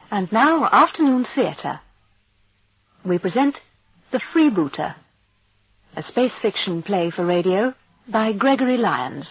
And now, Afternoon Theatre. We present The Freebooter, a space fiction play for radio by Gregory Lyons.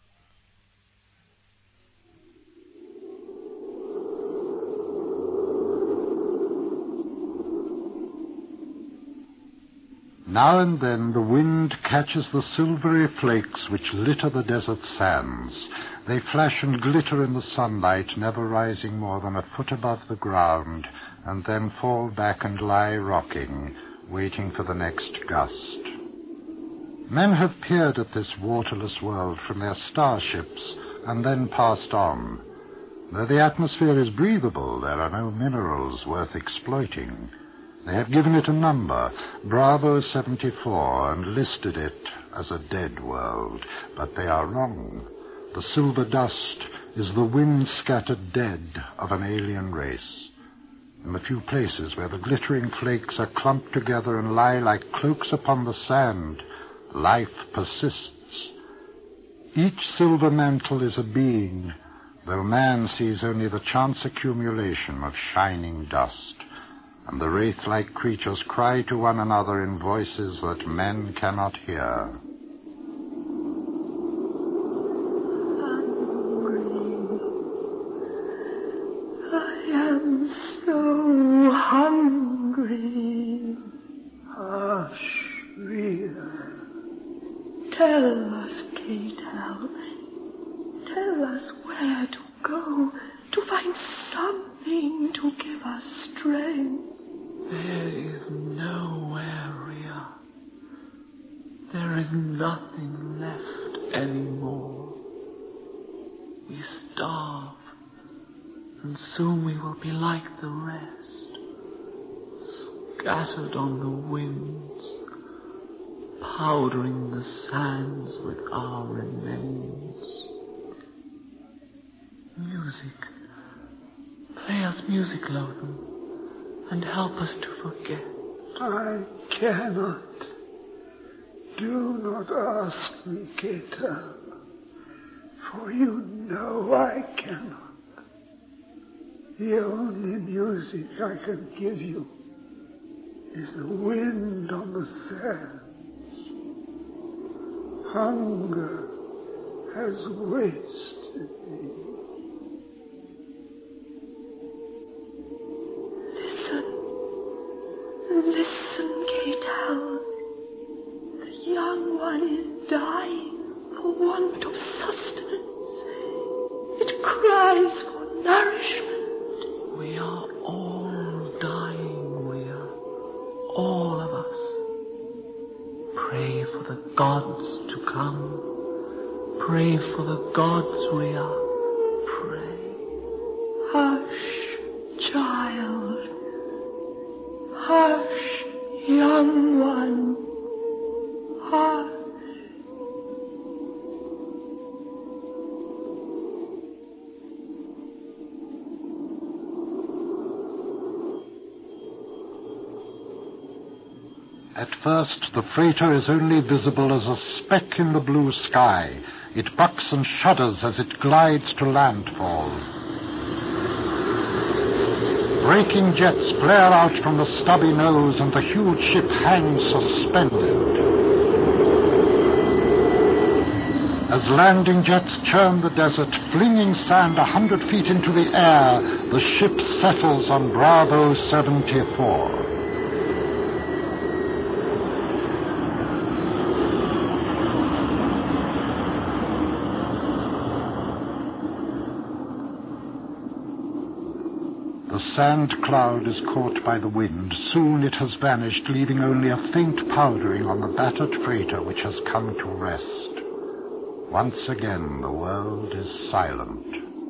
Now and then the wind catches the silvery flakes which litter the desert sands. They flash and glitter in the sunlight, never rising more than a foot above the ground, and then fall back and lie rocking, waiting for the next gust. Men have peered at this waterless world from their starships and then passed on. Though the atmosphere is breathable, there are no minerals worth exploiting. They have given it a number, Bravo 74, and listed it as a dead world, but they are wrong. The silver dust is the wind-scattered dead of an alien race. In the few places where the glittering flakes are clumped together and lie like cloaks upon the sand, life persists. Each silver mantle is a being, though man sees only the chance accumulation of shining dust. And the wraith-like creatures cry to one another in voices that men cannot hear. Hungry. Hush, Rhea. Tell us, Kate Halley. Tell us where to go to find something to give us strength. There is nowhere, Rhea. There is nothing left anymore. We starve, and soon we will be like the rest, scattered on the winds, powdering the sands with our remains. Music. Play us music, Lotham, and help us to forget. I cannot. Do not ask me, Keta, for you know I cannot. The only music I can give you is the wind on the sands. Hunger has wasted me. Listen, Kate Howell. The young one is dying for want of sustenance. It cries for nourishment. We are all dying, we are. All of us. Pray for the gods to come. Pray for the gods, Rhea. Pray. Hush, child. Hush, young one. Hush. At first, the freighter is only visible as a speck in the blue sky. It bucks and shudders as it glides to landfall. Braking jets flare out from the stubby nose, and the huge ship hangs suspended. As landing jets churn the desert, flinging sand 100 feet into the air, the ship settles on Bravo 74. The sand cloud is caught by the wind. Soon it has vanished, leaving only a faint powdering on the battered freighter which has come to rest. Once again, the world is silent.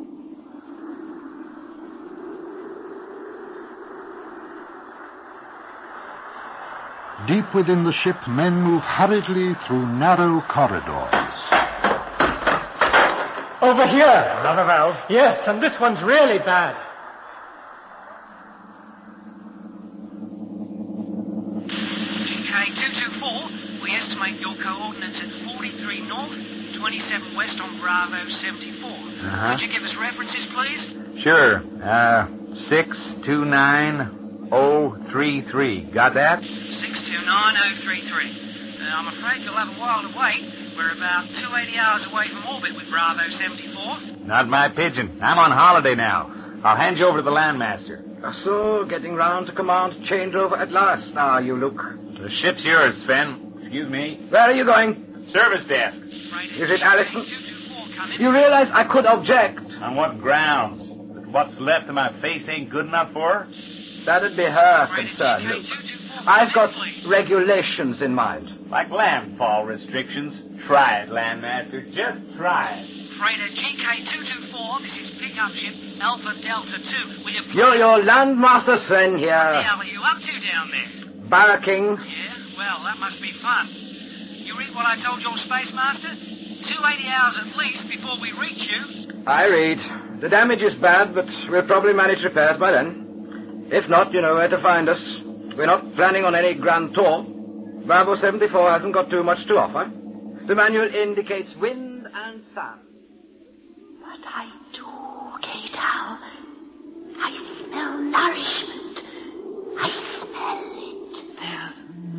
Deep within the ship, men move hurriedly through narrow corridors. Over here. Another valve? Yes, and this one's really bad. GK224, we estimate your coordinates at 43 north, 27 west on Bravo 74. Could you give us references, please? Sure. 629-033. Got that? 629-033. I'm afraid you'll have a while to wait. We're about 280 hours away from orbit with Bravo 74. Not my pigeon. I'm on holiday now. I'll hand you over to the landmaster. So, getting round to command changeover at last, are you, Luke? The ship's yours, Sven. Excuse me. Where are you going? Service desk. Is it Allison? You realize I could object. On what grounds? That what's left of my face ain't good enough for her? That'd be her concern, Luke. I've got regulations in mind. Like landfall restrictions. Try it, Landmaster. Just try it. Freighter GK224, this is pickup ship Alpha Delta 2. Will you please... Your Landmaster Sven here. What the hell are you up to down there? Barking. Yeah? Well, that must be fun. You read what I told your Space Master? 280 hours at least before we reach you. I read. The damage is bad, but we'll probably manage repairs by then. If not, you know where to find us. We're not planning on any grand tour. Bravo 74 hasn't got too much to offer. The manual indicates wind and sun. But I do, Kato. I smell nourishment. I smell it. There's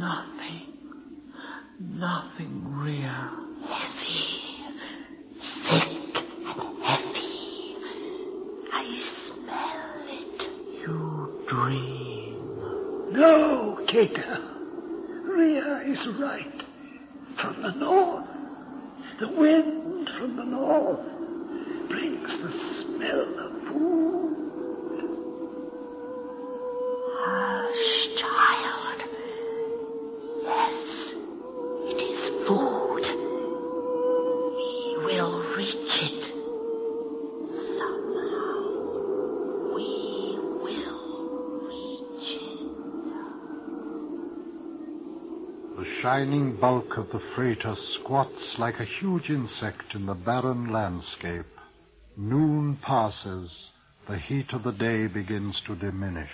nothing real. Heavy. Thick and heavy. I smell it. You dream. No, Kato. Rhea is right. From the north. The wind from the north brings the smell of food. Hush, child. Yes, it is food. We will reach it. Somehow, we will reach it. The shining bulk of the freighter squats like a huge insect in the barren landscape. Noon passes. The heat of the day begins to diminish.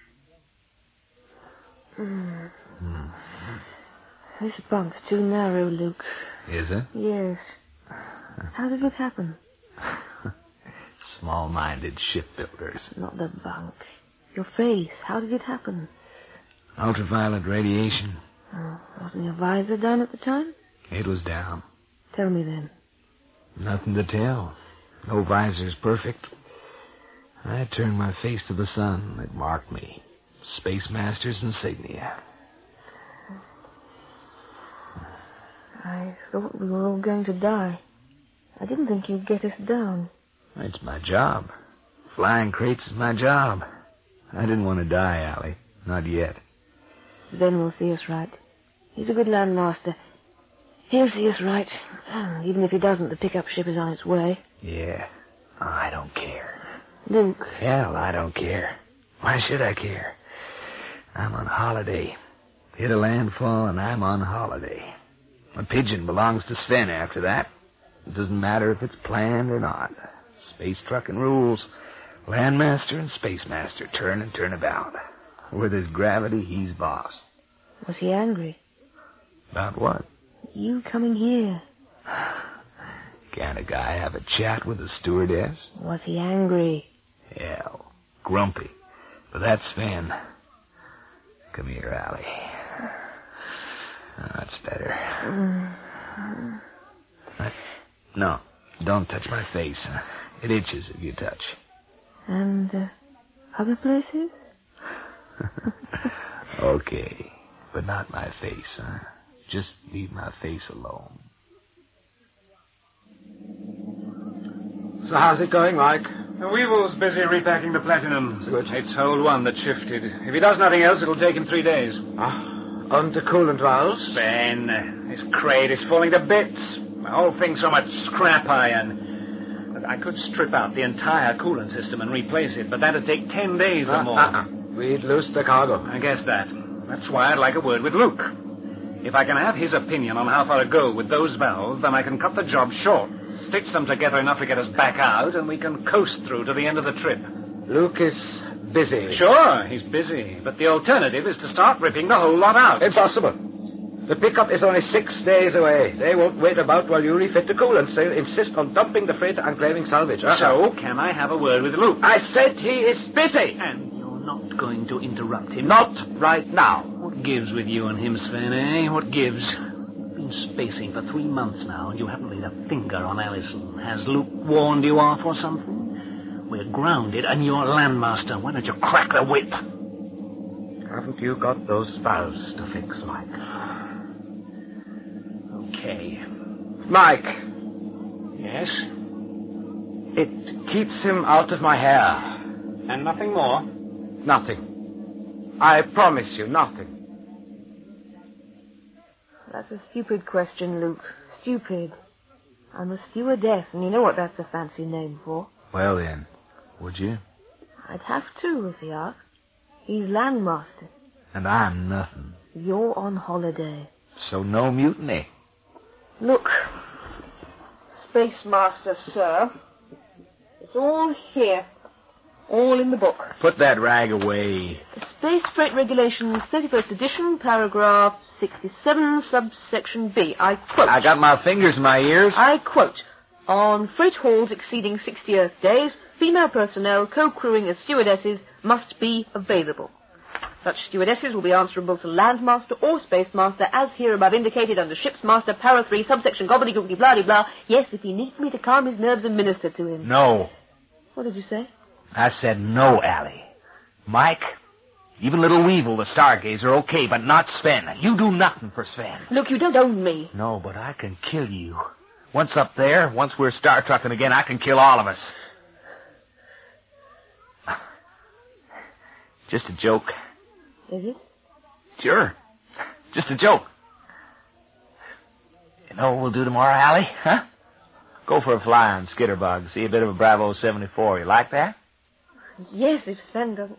This bunk's too narrow, Luke. Is it? Yes. How did it happen? Small-minded shipbuilders. Not the bunk. Your face. How did it happen? Ultraviolet radiation. Oh, wasn't your visor down at the time? It was down. Tell me then. Nothing to tell. No visor's perfect. I turned my face to the sun. It marked me. Space Master's insignia. I thought we were all going to die. I didn't think you'd get us down. It's my job. Flying crates is my job. I didn't want to die, Allie. Not yet. Ben will see us right. He's a good landmaster. He'll see us right. Even if he doesn't, the pickup ship is on its way. Yeah. I don't care. Luke. Hell, I don't care. Why should I care? I'm on holiday. Hit a landfall and I'm on holiday. A pigeon belongs to Sven after that. It doesn't matter if it's planned or not. Space trucking rules. Landmaster and Space Master turn and turn about. Where there's gravity, he's boss. Was he angry? About what? You coming here. Can't a guy have a chat with a stewardess? Was he angry? Hell, grumpy. But that's Sven. Come here, Allie. That's better. No, don't touch my face. It itches if you touch. And other places? Okay, but not my face, huh? Just leave my face alone. So how's it going, Mike? The Weevil's busy repacking the platinum. Good. It's hole one that shifted. If he does nothing else, it'll take him 3 days. On to coolant valves? Ben, this crate is falling to bits. The whole thing's so much scrap iron. I could strip out the entire coolant system and replace it, but that'd take 10 days or more. We'd lose the cargo. I guess that. That's why I'd like a word with Luke. If I can have his opinion on how far to go with those valves, then I can cut the job short, stitch them together enough to get us back out, and we can coast through to the end of the trip. Luke is busy. Sure, he's busy, but the alternative is to start ripping the whole lot out. Impossible. The pickup is only 6 days away. They won't wait about while you refit the coolants. They'll insist on dumping the freighter and claiming salvage. So, can I have a word with Luke? I said he is busy. And you're not going to interrupt him? Not right now. What gives with you and him, Sven, eh? What gives? You've been spacing for 3 months now, and you haven't laid a finger on Allison. Has Luke warned you off or something? We're grounded, and you're landmaster. Why don't you crack the whip? Haven't you got those valves to fix, Mike? Okay. Mike. Yes? It keeps him out of my hair. And nothing more? Nothing. I promise you, nothing. That's a stupid question, Luke. Stupid. I'm a stewardess, and you know what that's a fancy name for. Well, then, would you? I'd have to, if he asked. He's landmaster. And I'm nothing. You're on holiday. So no mutiny. Look, Space Master, sir. It's all here. All in the book. Put that rag away. The Space Freight Regulations, 31st edition, paragraph 67, subsection B. I quote. I got my fingers in my ears. I quote. On freight hauls exceeding 60 Earth days, female personnel co-crewing as stewardesses must be available. Such stewardesses will be answerable to Landmaster or Space Master, as here above indicated under Ship's Master, Para 3, subsection gobbledygookdy blah blah. Yes, if he needs me to calm his nerves and minister to him. No. What did you say? I said no, Allie. Mike, even little Weevil, the Stargazer, okay, but not Sven. You do nothing for Sven. Look, you don't own me. No, but I can kill you. Once up there, once we're Star Trekking again, I can kill all of us. Just a joke. Is it? Sure. Just a joke. You know what we'll do tomorrow, Allie? Huh? Go for a fly on Skitterbug. See a bit of a Bravo 74. You like that? Yes, if Sven doesn't...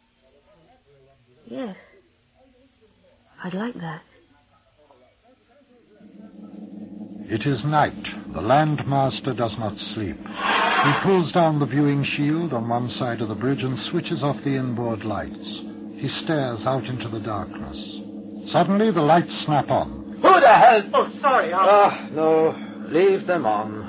Yes. I'd like that. It is night. The Landmaster does not sleep. He pulls down the viewing shield on one side of the bridge and switches off the inboard lights. He stares out into the darkness. Suddenly, the lights snap on. Who the hell? Oh, sorry, no. Leave them on.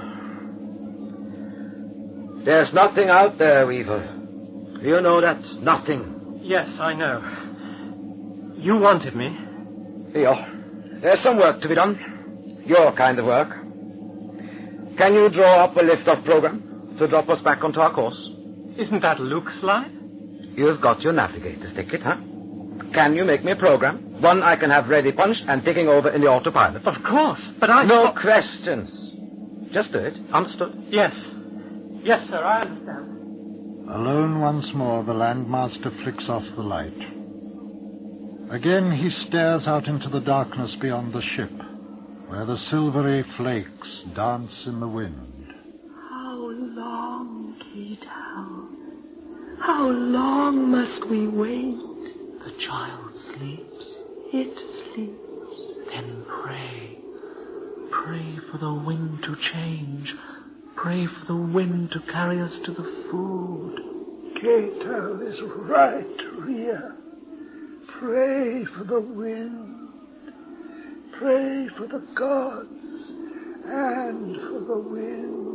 There's nothing out there, Weevil. You know that? Nothing. Yes, I know. You wanted me. Here. There's some work to be done. Your kind of work. Can you draw up a lift-off program to drop us back onto our course? Isn't that Luke's line? You've got your navigator's ticket, huh? Can you make me a program? One I can have ready punched and ticking over in the autopilot. Of course, but I... No questions. Just do it. Understood? Yes. Yes, sir, I understand. Alone once more, the Landmaster flicks off the light. Again he stares out into the darkness beyond the ship, where the silvery flakes dance in the wind. How long, Ketal? How long must we wait? The child sleeps. It sleeps. Then pray. Pray for the wind to change. Pray for the wind to carry us to the food. Ketal is right, Rhea. Pray for the wind. Pray for the gods and for the wind.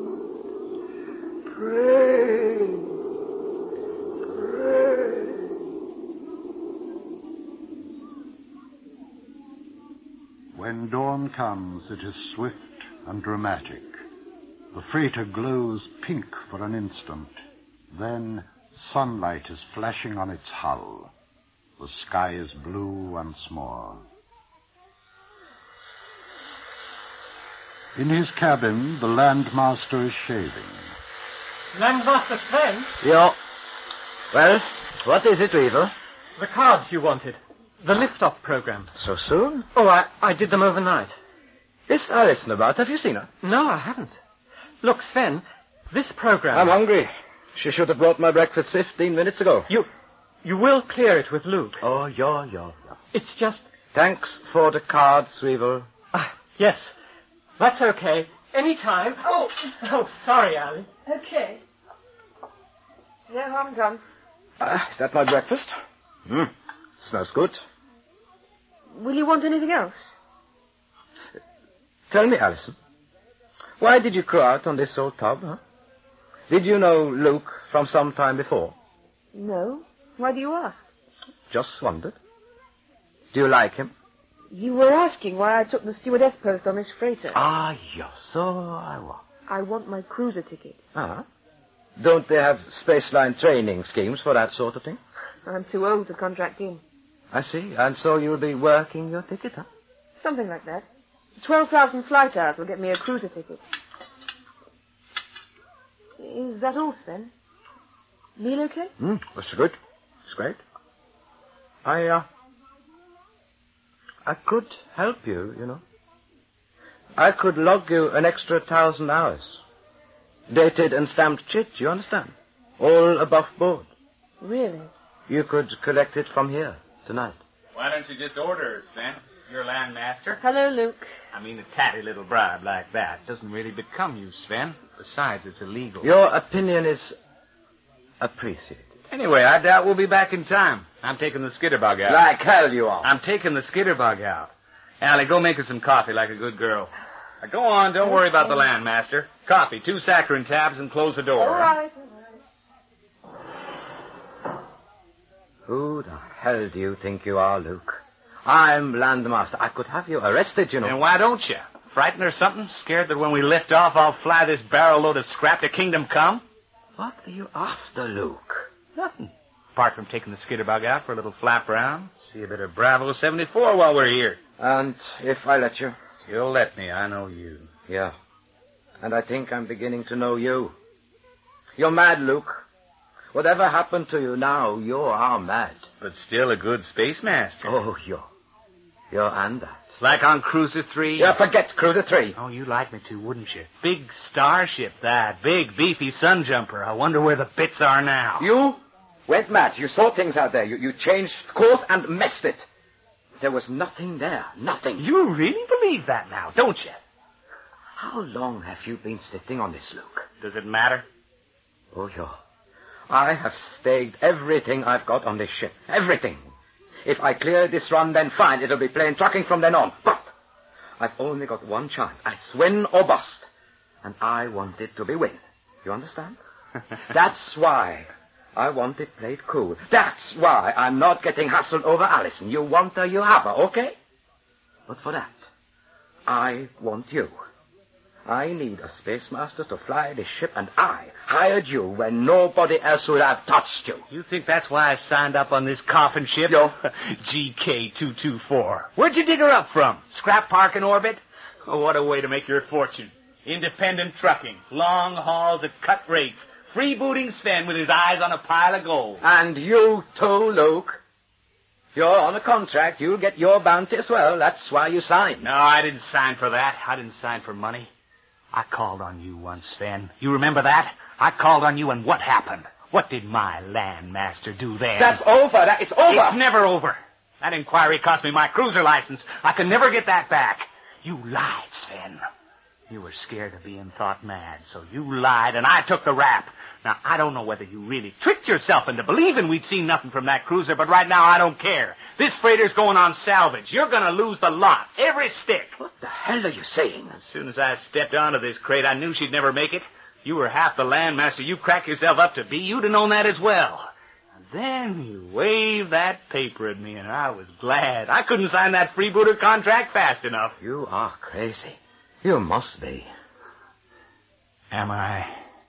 Pray. Pray. When dawn comes, it is swift and dramatic. The freighter glows pink for an instant. Then sunlight is flashing on its hull. The sky is blue once more. In his cabin, the Landmaster is shaving. Landmaster Sven? Yeah. Well, what is it, Weevil? The cards you wanted. The lift-off program. So soon? Oh, I did them overnight. Is Alison about? Have you seen her? No, I haven't. Look, Sven, this program... I'm hungry. She should have brought my breakfast 15 minutes ago. You will clear it with Luke. Oh, yeah. It's just... Thanks for the cards, Weevil. Yes. That's okay. Anytime. Oh, sorry, Allie. Okay. No harm done. Is that my breakfast? Smells good. Will you want anything else? Tell me, Alison, why did you crew out on this old tub, huh? Did you know Luke from some time before? No. Why do you ask? Just wondered. Do you like him? You were asking why I took the stewardess post on this freighter. Ah, yes, so I want. I want my cruiser ticket. Ah. Don't they have spaceline training schemes for that sort of thing? I'm too old to contract in. I see. And so you'll be working your ticket, huh? Something like that. 12,000 flight hours will get me a cruiser ticket. Is that all, Sven? Meal okay? That's good. It's great. I could help you, you know. I could log you an extra 1,000 hours. Dated and stamped chit, you understand? All above board. Really? You could collect it from here tonight. Why don't you just order it, Sven? You're landmaster. Hello, Luke. I mean, a tatty little bribe like that doesn't really become you, Sven. Besides, it's illegal. Your opinion is appreciated. Anyway, I doubt we'll be back in time. I'm taking the skitterbug out. Like hell you are. I'm taking the skitterbug out. Allie, go make us some coffee like a good girl. Now, go on, don't worry about the landmaster. Coffee, 2 saccharin tabs, and close the door. All right. Who the hell do you think you are, Luke? I'm landmaster. I could have you arrested, you know. And why don't you? Frightened or something? Scared that when we lift off, I'll fly this barrel load of scrap to Kingdom Come? What are you after, Luke? Nothing. Apart from taking the skitterbug out for a little flap around, see a bit of Bravo 74 while we're here. And if I let you? You'll let me. I know you. Yeah. And I think I'm beginning to know you. You're mad, Luke. Whatever happened to you now, you are mad. But still a good space master. Oh, you're and that. Like on Cruiser 3? Yeah, forget Cruiser 3. Oh, you'd like me to, wouldn't you? Big starship, that. Big, beefy sun jumper. I wonder where the bits are now. You went mad. You saw things out there. You changed course and messed it. There was nothing there. Nothing. You really believe that now, don't you? How long have you been sitting on this, Luke? Does it matter? Oh, yeah. I have staked everything I've got on this ship. Everything. If I clear this run, then fine. It'll be plain trucking from then on. But I've only got one chance. I win or bust. And I want it to be win. You understand? That's why I want it played cool. That's why I'm not getting hassled over Alison. You want her, you have her, okay? But for that, I want you. I need a space master to fly this ship, and I hired you when nobody else would have touched you. You think that's why I signed up on this coffin ship? Yo. GK224. Where'd you dig her up from? Scrap Park in orbit? Oh, what a way to make your fortune. Independent trucking, long hauls at cut rates, freebooting Sven with his eyes on a pile of gold. And you too, Luke. You're on a contract. You'll get your bounty as well. That's why you signed. No, I didn't sign for that. I didn't sign for money. I called on you once, Sven. You remember that? I called on you, and what happened? What did my landmaster do then? That's over. It's over. It's never over. That inquiry cost me my cruiser license. I can never get that back. You lied, Sven. You were scared of being thought mad, so you lied, and I took the rap. Now, I don't know whether you really tricked yourself into believing we'd seen nothing from that cruiser, but right now I don't care. This freighter's going on salvage. You're going to lose the lot, every stick. What the hell are you saying? As soon as I stepped onto this crate, I knew she'd never make it. You were half the landmaster you crack yourself up to be. You'd have known that as well. And then you waved that paper at me, and I was glad. I couldn't sign that freebooter contract fast enough. You are crazy. You must be. Am I?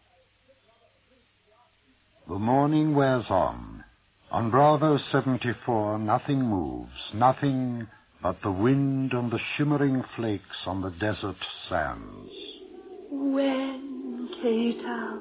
The morning wears on. On Bravo 74, nothing moves, nothing but the wind and the shimmering flakes on the desert sands. When, K-Town?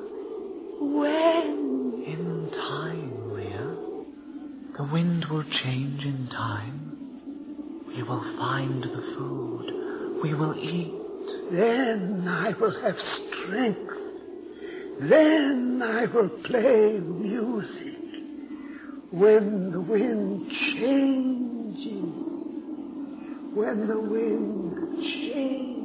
When? In time, Leah. The wind will change in time. We will find the food. We will eat. Then I will have strength. Then I will play music. When the wind changes. When the wind changes.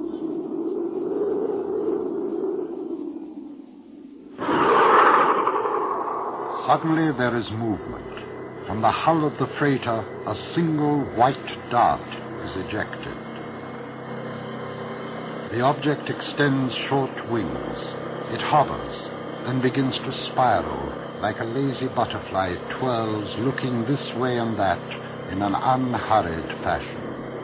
Suddenly there is movement. From the hull of the freighter, a single white dart is ejected. The object extends short wings. It hovers, then begins to spiral. Like a lazy butterfly, it twirls, looking this way and that in an unhurried fashion.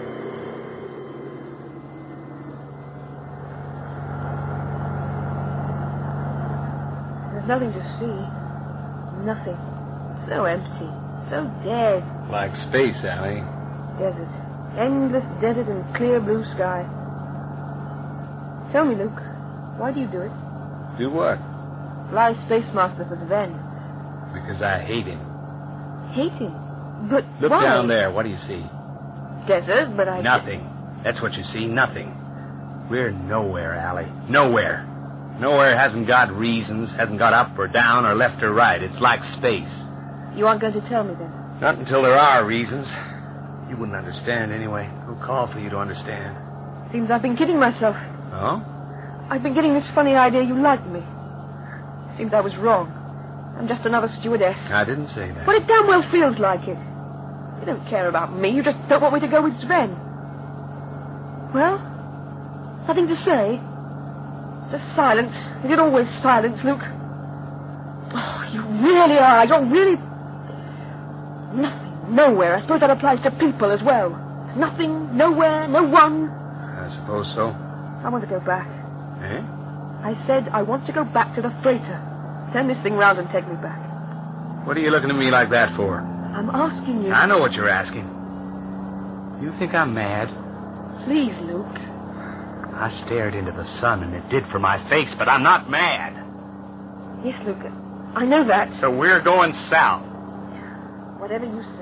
There's nothing to see. Nothing. So empty. So dead. Like space, Allie. Desert. Endless desert and clear blue sky. Tell me, Luke, why do you do it? Do what? Fly Space Master for Sven. Because I hate him. Hate him? But Look why? down there. What do you see? Desert, but I... Nothing. That's what you see. Nothing. We're nowhere, Allie. Nowhere. Nowhere hasn't got reasons, hasn't got up or down or left or right. It's like space. You aren't going to tell me then? Not until there are reasons. You wouldn't understand anyway. No call for you to understand. Seems I've been kidding myself. Oh? I've been getting this funny idea you liked me. Seems I was wrong. I'm just another stewardess. I didn't say that. But it damn well feels like it. You don't care about me. You just don't want me to go with Sven. Well, nothing to say. Just silence. Is it always silence, Luke? Oh, you really are. You're really... Nothing. Nowhere. I suppose that applies to people as well. Nothing. Nowhere. No one. I suppose so. I want to go back. Eh? I said I want to go back to the freighter. Turn this thing round and take me back. What are you looking at me like that for? I'm asking you. I know what you're asking. You think I'm mad? Please, Luke. I stared into the sun, and it did for my face, but I'm not mad. Yes, Luke. I know that. So we're going south. Whatever you say.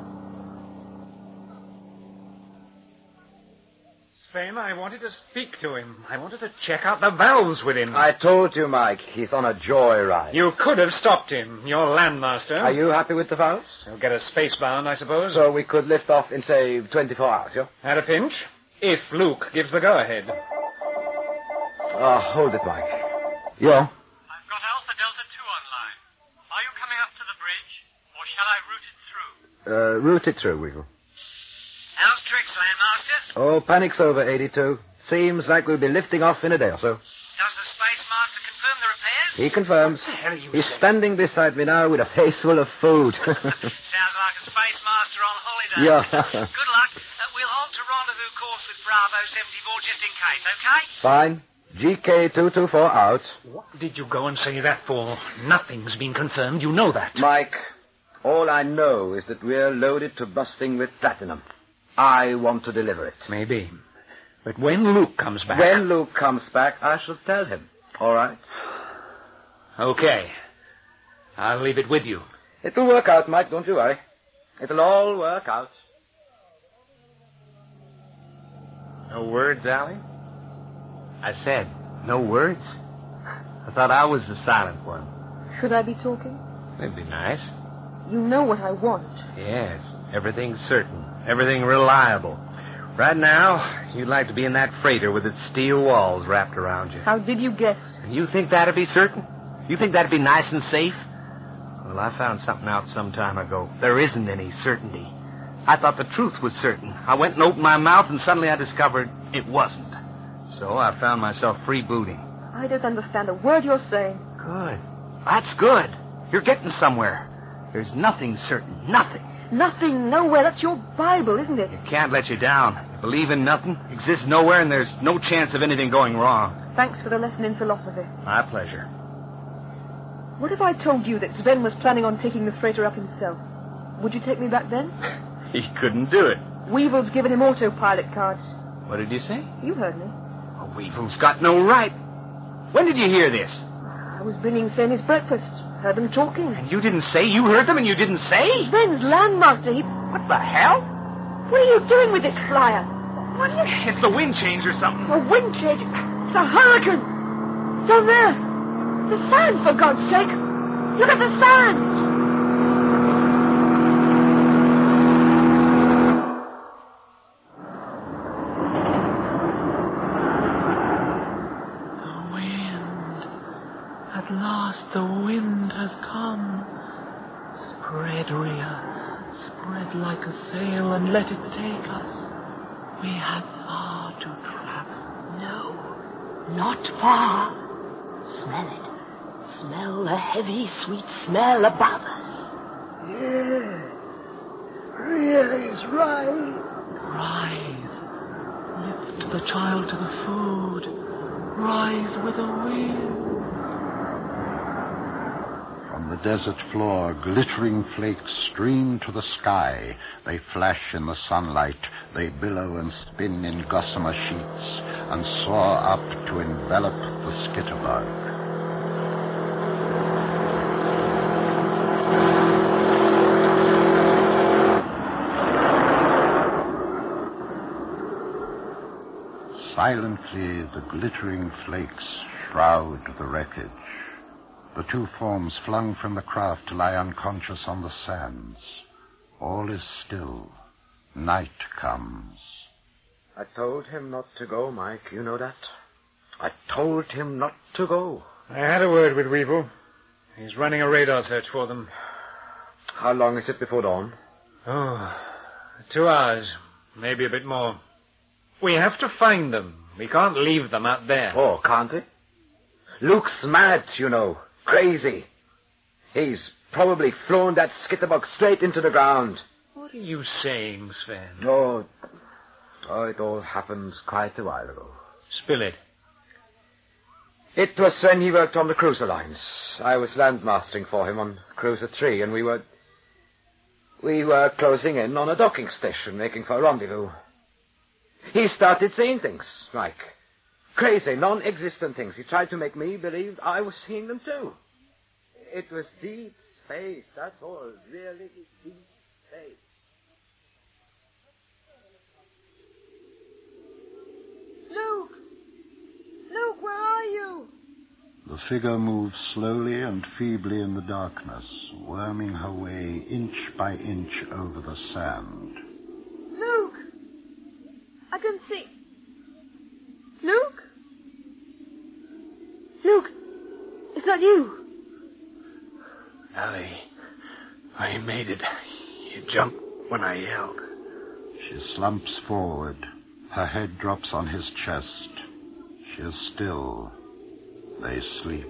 Sven, I wanted to speak to him. I wanted to check out the valves with him. I told you, Mike, he's on a joyride. You could have stopped him. You're landmaster. Are you happy with the valves? He'll get us spacebound, I suppose. So we could lift off in, say, 24 hours, yeah? At a pinch, if Luke gives the go-ahead. Hold it, Mike. Yo? I've got Alpha Delta 2 online. Are you coming up to the bridge, or shall I route it through? Route it through, Weevil. How's tricks, Landmaster? Oh, panic's over, 82. Seems like we'll be lifting off in a day or so. Does the Space Master confirm the repairs? He confirms. What the hell are you He's saying? standing beside me now with a face full of food. Sounds like a Space Master on holiday. Yeah. Good luck. We'll halt to rendezvous course with Bravo 74 just in case, okay? Fine. GK224 out. What did you go and say that for? Nothing's been confirmed. You know that. Mike, all I know is that we're loaded to busting with platinum. I want to deliver it. Maybe. But when Luke comes back... When Luke comes back, I shall tell him. All right? Okay. I'll leave it with you. It'll work out, Mike. Don't you worry. It'll all work out. No words, Allie? I said, no words? I thought I was the silent one. Should I be talking? That'd be nice. You know what I want. Yes, everything's certain. Everything reliable. Right now, you'd like to be in that freighter with its steel walls wrapped around you. How did you guess? And you think that'd be certain? You think that'd be nice and safe? Well, I found something out some time ago. There isn't any certainty. I thought the truth was certain. I went and opened my mouth, and suddenly I discovered it wasn't. So I found myself freebooting. I don't understand a word you're saying. Good. That's good. You're getting somewhere. There's nothing certain. Nothing. Nothing, nowhere. That's your Bible, isn't it? It can't let you down. You believe in nothing, exists nowhere, and there's no chance of anything going wrong. Thanks for the lesson in philosophy. My pleasure. What if I told you that Sven was planning on taking the freighter up himself? Would you take me back then? He couldn't do it. Weevil's given him autopilot cards. What did you say? You heard me. Oh, Weevil's got no right. When did you hear this? I was bringing Sven his breakfast. Heard them talking. And you didn't say? You heard them and you didn't say? Sven's landmaster. What the hell? What are you doing with this flyer? What are you... It's the wind change or something. A wind change? It's a hurricane. Down there. The sand, for God's sake. Look at the sand. At last the wind has come. Spread, Rhea. Spread like a sail and let it take us. We have far to travel. No. Not far. Smell it. Smell the heavy, sweet smell above us. Yes. Really, right. Rise. Lift the child to the food. Rise with a will. From the desert floor, glittering flakes stream to the sky. They flash in the sunlight. They billow and spin in gossamer sheets and soar up to envelop the skitterbug. Silently, the glittering flakes shroud the wreckage. The two forms flung from the craft lie unconscious on the sands. All is still. Night comes. I told him not to go, Mike. You know that? I told him not to go. I had a word with Weevil. He's running a radar search for them. How long is it before dawn? Oh, 2 hours. Maybe a bit more. We have to find them. We can't leave them out there. Oh, can't we? Luke's mad, you know. Crazy. He's probably flown that skitterbug straight into the ground. What are you saying, Sven? Oh, it all happened quite a while ago. Spill it. It was when he worked on the cruiser lines. I was landmastering for him on Cruiser 3, and we were closing in on a docking station, making for a rendezvous. He started saying things, like crazy, non-existent things. He tried to make me believe I was seeing them too. It was deep space, that's all. Really deep space. Luke! Luke, where are you? The figure moves slowly and feebly in the darkness, worming her way inch by inch over the sand. Luke! I can see... Luke? Luke, is that you? Allie, I made it. You jumped when I yelled. She slumps forward. Her head drops on his chest. She is still. They sleep.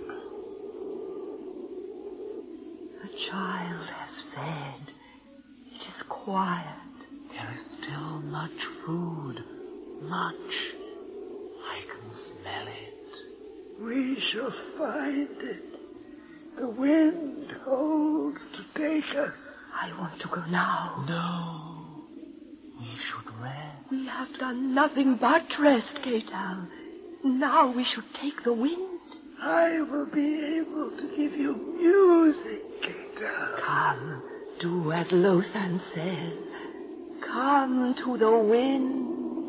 The child has fed. It is quiet. There is still much food. Much. I can smell it. We shall find it. The wind holds to take us. I want to go now. No. We should rest. We have done nothing but rest, Gaetal. Now we should take the wind. I will be able to give you music, Gaetal. Come, do as Lothan says. Come to the wind.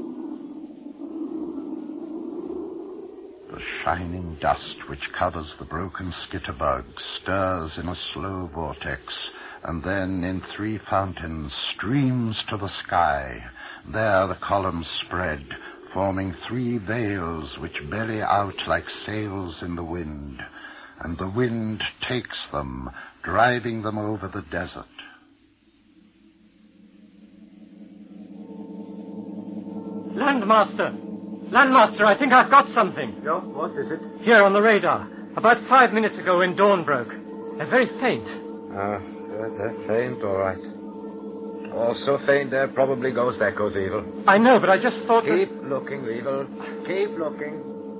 The shining dust which covers the broken skitterbug stirs in a slow vortex, and then in 3 fountains streams to the sky. There the columns spread, forming 3 veils which belly out like sails in the wind, and the wind takes them, driving them over the desert. Landmaster, I think I've got something. No, what is it? Here on the radar. About 5 minutes ago when dawn broke. They're very faint. They're faint, all right. Also faint, there probably goes echoes, Weevil. I know, but I just thought Keep looking, Weevil. Keep looking.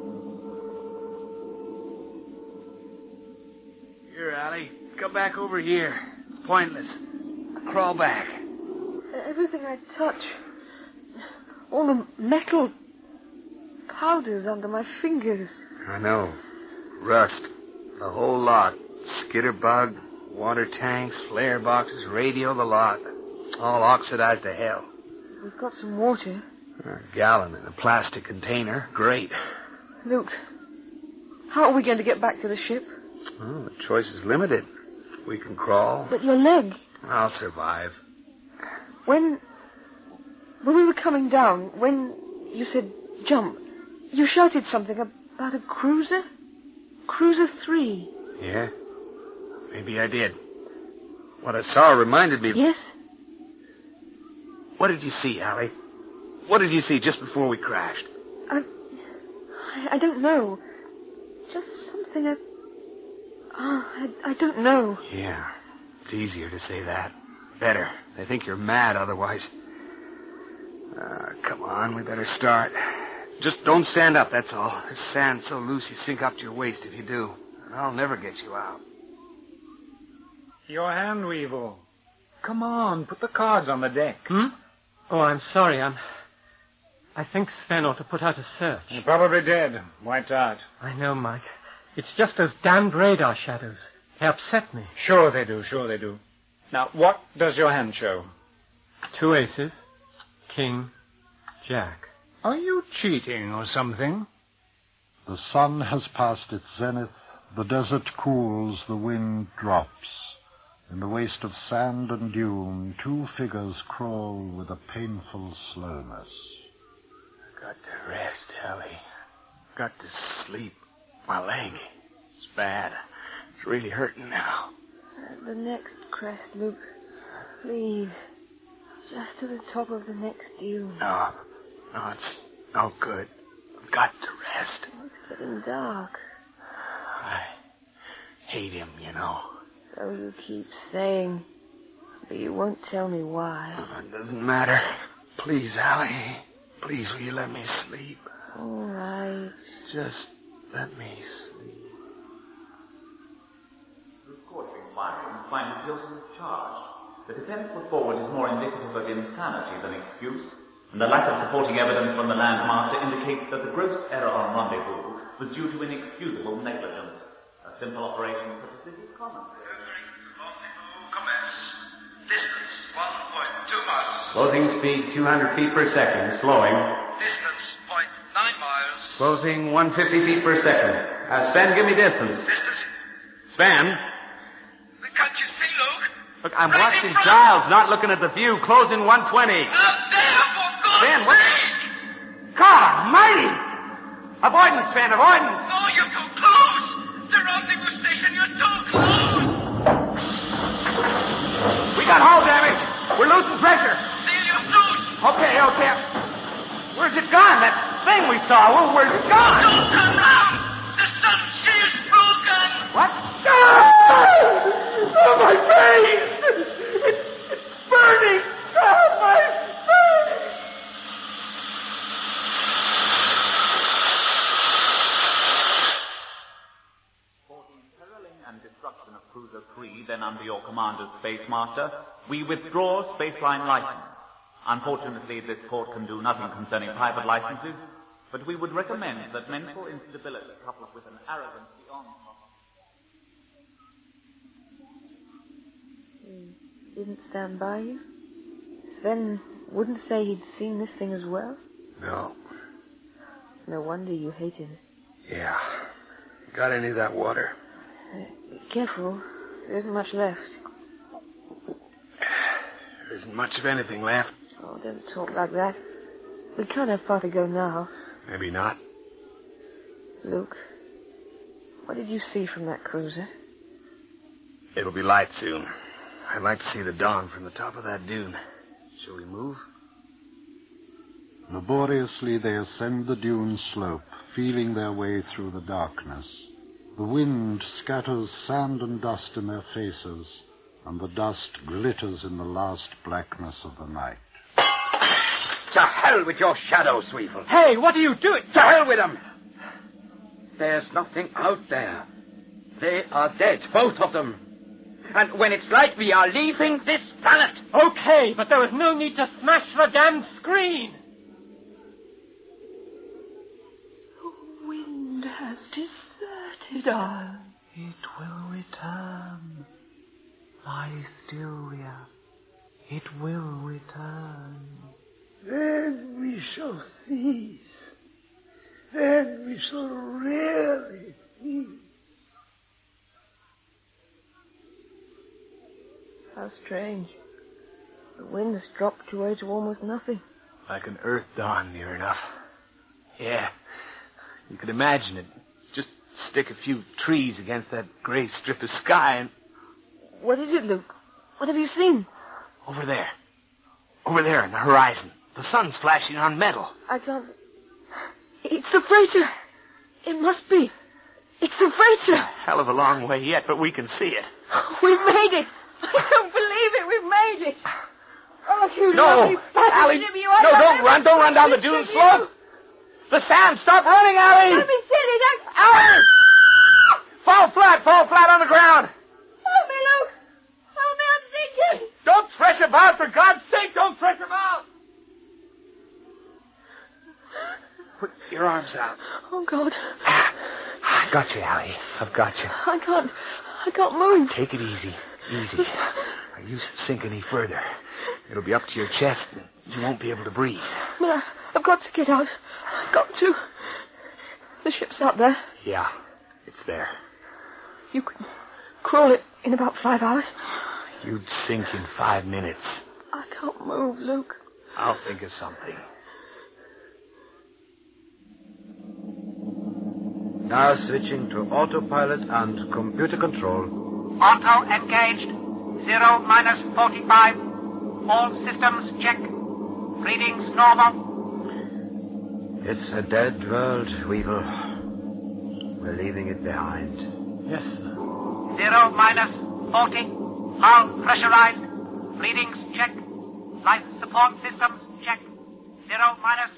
Here, Allie. Come back over here. It's pointless. Crawl back. Everything I touch, all the metal powders under my fingers. I know. Rust. The whole lot. Skitterbug, water tanks, flare boxes, radio, the lot. All oxidized to hell. We've got some water. A gallon in a plastic container. Great. Luke, how are we going to get back to the ship? Well, the choice is limited. We can crawl. But your leg. I'll survive. When we were coming down, when you said jump, you shouted something about a cruiser? Cruiser 3. Yeah? Maybe I did. What I saw reminded me... Yes? What did you see, Allie? What did you see just before we crashed? I I don't know. Just something I don't know. Yeah, it's easier to say that. Better. They think you're mad otherwise. Come on, we better start. Just don't stand up, that's all. This sand's so loose you sink up to your waist if you do. And I'll never get you out. Your hand, Weevil. Come on, put the cards on the deck. Oh, I'm sorry. I think Sven ought to put out a search. You're probably dead. Wiped out. I know, Mike. It's just those damned radar shadows. They upset me. Sure they do. Now, what does your hand show? 2 aces. King. Jack. Are you cheating or something? The sun has passed its zenith. The desert cools. The wind drops. In the waste of sand and dune, 2 figures crawl with a painful slowness. Got to rest, Ellie. Got to sleep. My leg. It's bad. It's really hurting now. The next crest, Luke. Please. Just to the top of the next dune. No, it's no good. I've got to rest. It's getting dark. I hate him, you know. So you keep saying, but you won't tell me why. It doesn't matter. Please, Allie. Please, will you let me sleep? All right. Just let me sleep. The courting findings find guilty of charge. The defense put forward is more indicative of insanity than excuse, and the lack of supporting evidence from the landmaster indicates that the gross error on rendezvous was due to inexcusable negligence. A simple operation such as this is common. Commence. Distance 1.2 miles. Closing speed 200 feet per second, slowing. Distance 0.9 miles. Closing 150 feet per second. Sven, give me distance. Distance. Sven. Can't you see, Luke? Look, I'm watching Giles, not looking at the view. Closing 120. Out there, for God's Sven, what? sake! God almighty! Avoidance, Sven, avoidance! No, you're too close! The rendezvous station, you're too close! We got hull damage. We're losing pressure. Seal your suit! Okay. Where's it gone? That thing we saw, where's it gone? Don't turn round! The sun shield's broken! What? Oh, my face! It's burning! Oh, my face! For the imperiling and destruction of Cruiser 3, then under your command as Space Master, we withdraw Spaceline license. Unfortunately, this court can do nothing concerning private licenses, but we would recommend that mental instability coupled with an arrogance beyond... He didn't stand by you? Sven wouldn't say he'd seen this thing as well? No. No wonder you hated it. Yeah. Got any of that water? Be careful. There isn't much left. There isn't much of anything left. Oh, don't talk like that. We can't have far to go now. Maybe not. Luke, what did you see from that cruiser? It'll be light soon. I'd like to see the dawn from the top of that dune. Shall we move? Laboriously they ascend the dune slope, feeling their way through the darkness. The wind scatters sand and dust in their faces, and the dust glitters in the last blackness of the night. To hell with your shadows, Weevil. Hey, what are you doing? To hell with them! There's nothing out there. They are dead, both of them. And when it's light, we are leaving this planet. Okay, but there was no need to smash the damn screen. The wind has deserted us. It will return. Lie still, Ria. It will return. Then we shall cease. Then we shall really cease. How strange. The wind has dropped away to almost nothing. Like an Earth dawn near enough. Yeah. You could imagine it. Just stick a few trees against that gray strip of sky and... What is it, Luke? What have you seen? Over there. Over there in the horizon. The sun's flashing on metal. I can't... It's the freighter. It must be. It's the freighter. Hell of a long way yet, but we can see it. We've made it. I don't believe it. We've made it. Oh, you No, lovely Allie. ship you No, don't run. Don't run down the dune slope. The sand. Stop running, Allie. Don't be silly. That's... Allie! Fall flat on the ground. Help me, Luke. Help me, I'm sinking. Don't thresh about, for God's sake, don't thresh about. Put your arms out. Oh, God. I got you, Allie. I've got you. I can't move. Take it easy. Easy. Now, you sink any further. It'll be up to your chest, and you won't be able to breathe. But I've got to get out. I've got to. The ship's out there. Yeah, it's there. You can crawl it in about 5 hours. You'd sink in 5 minutes. I can't move, Luke. I'll think of something. Now switching to autopilot and computer control. Auto engaged. 0 minus 45. All systems check. Readings normal. It's a dead world, Weevil. We're leaving it behind. Yes, sir. 0 minus 40. Hull pressurized. Readings check. Life support systems check. 0 minus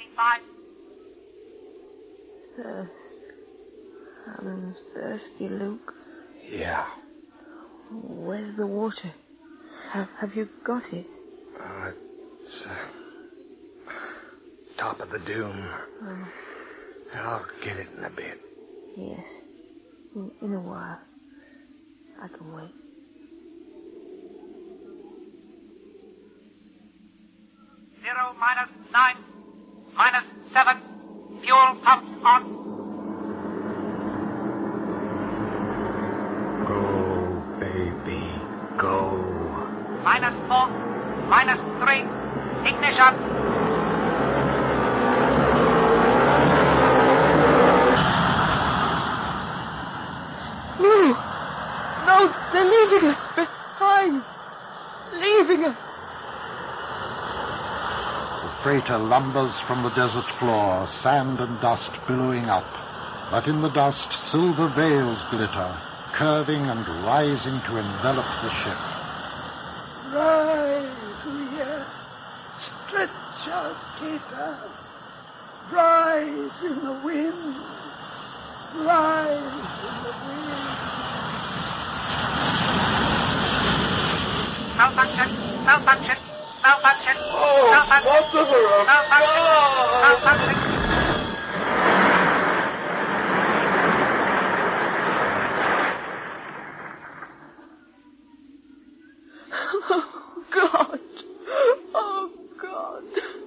25. I'm thirsty, Luke. Yeah. Where's the water? Have you got it? It's top of the dune. I'll get it in a bit. Yes. In a while. I can wait. Zero minus 9. Minus 7. Fuel pumps on. Go, baby, go. Minus 4. Minus 3. Ignition. No, they're leaving us behind. Leaving us. The freighter lumbers from the desert floor, sand and dust billowing up. But in the dust, silver veils glitter, curving and rising to envelop the ship. Rise, Leah. Stretch out, Kata. Rise in the wind. Rise in the wind. Malfunction. Malfunction. Malfunction. Oh, malfunction. what the hell? Malfunction. Malfunction. Oh, God. Oh, God.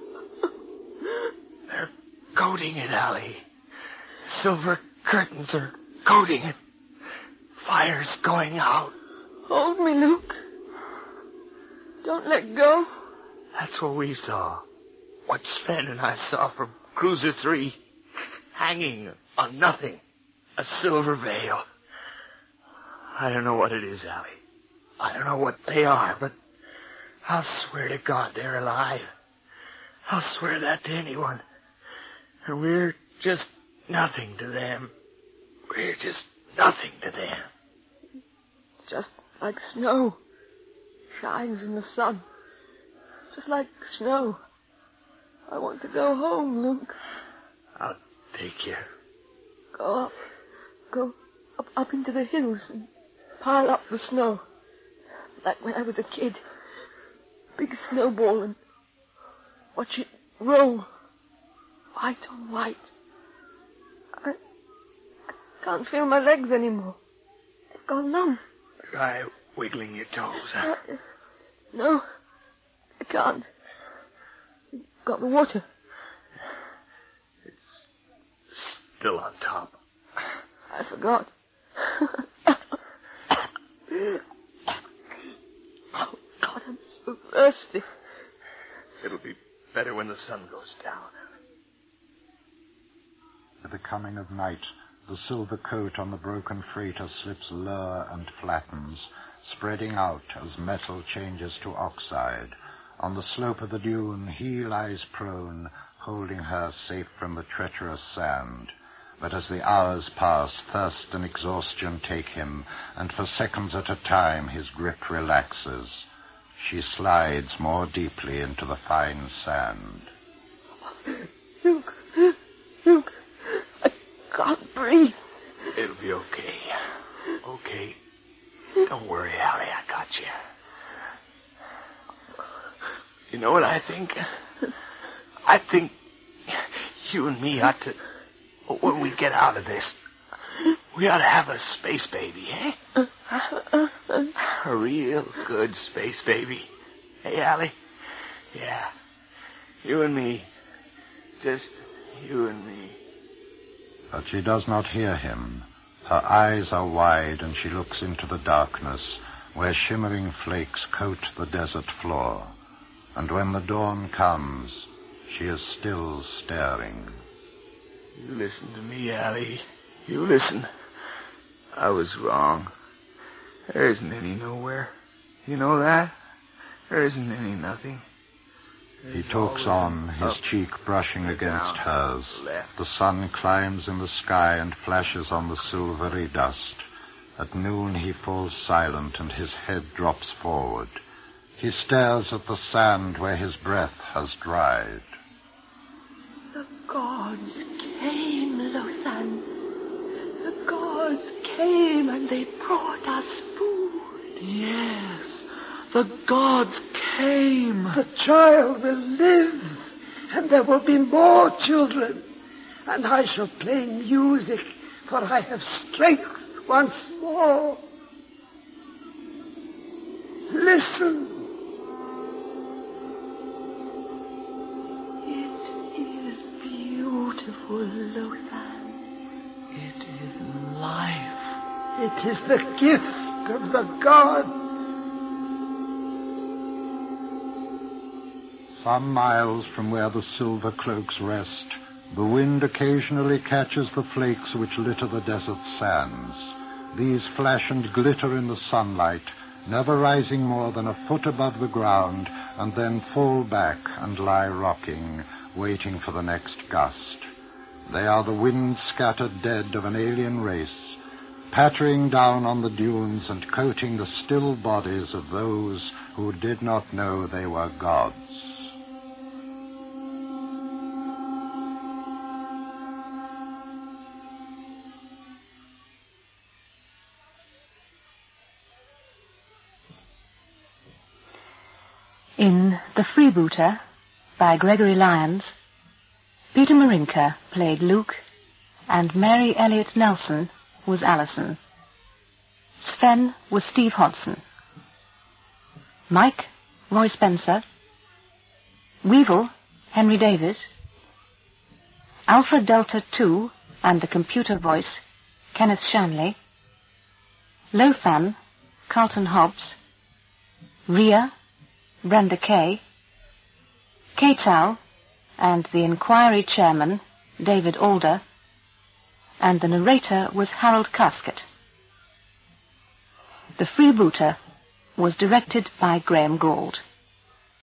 They're coating it, Allie. Silver curtains are coating it. Fire's going out. Hold me, Luke. Don't let go. That's what we saw. What Sven and I saw from Cruiser 3. Hanging on nothing. A silver veil. I don't know what it is, Allie. I don't know what they are, but I'll swear to God they're alive. I'll swear that to anyone. And we're just nothing to them. We're just nothing to them. Just like snow. Shines in the sun. Just like snow. I want to go home, Luke. I'll take you. Go up. Go up into the hills and pile up the snow. Like when I was a kid. Big snowball and watch it roll. White on white. I can't feel my legs anymore. They've gone numb. Try wiggling your toes, huh? No, I can't. You've got the water. It's still on top. I forgot. Oh, God, I'm so thirsty. It'll be better when the sun goes down. With the coming of night, the silver coat on the broken freighter slips lower and flattens, spreading out as metal changes to oxide. On the slope of the dune, he lies prone, holding her safe from the treacherous sand. But as the hours pass, thirst and exhaustion take him, and for seconds at a time his grip relaxes. She slides more deeply into the fine sand. Luke, I can't breathe. It'll be okay. Okay. Don't worry, Allie, I got you. You know what I think? I think you and me ought to, when we get out of this, we ought to have a space baby, eh? A real good space baby. Hey, Allie? Yeah. You and me. Just you and me. But she does not hear him. Her eyes are wide, and she looks into the darkness, where shimmering flakes coat the desert floor. And when the dawn comes, she is still staring. You listen to me, Allie. You listen. I was wrong. There isn't any nowhere. You know that? There isn't any nothing. He talks on, his cheek brushing against hers. The sun climbs in the sky and flashes on the silvery dust. At noon he falls silent and his head drops forward. He stares at the sand where his breath has dried. The gods came, Lothan. The gods came and they brought us food. Yes, the gods came. The child will live, and there will be more children. And I shall play music, for I have strength once more. Listen. Beautiful, Lothan. It is life. It is the gift of the gods. Some miles from where the silver cloaks rest, the wind occasionally catches the flakes which litter the desert sands. These flash and glitter in the sunlight, never rising more than a foot above the ground, and then fall back and lie rocking, waiting for the next gust. They are the wind-scattered dead of an alien race, pattering down on the dunes and coating the still bodies of those who did not know they were gods. In The Freebooter, by Gregory Lyons, Peter Marinka played Luke, and Mary Elliott Nelson was Alison. Sven was Steve Hodson. Mike, Roy Spencer. Weevil, Henry Davis. Alpha Delta 2 and the computer voice, Kenneth Shanley. Lothan, Carlton Hobbs. Rhea, Brenda Kay. K-Tal and the inquiry chairman, David Alder, and the narrator was Harold Casket. The Freebooter was directed by Graham Gould.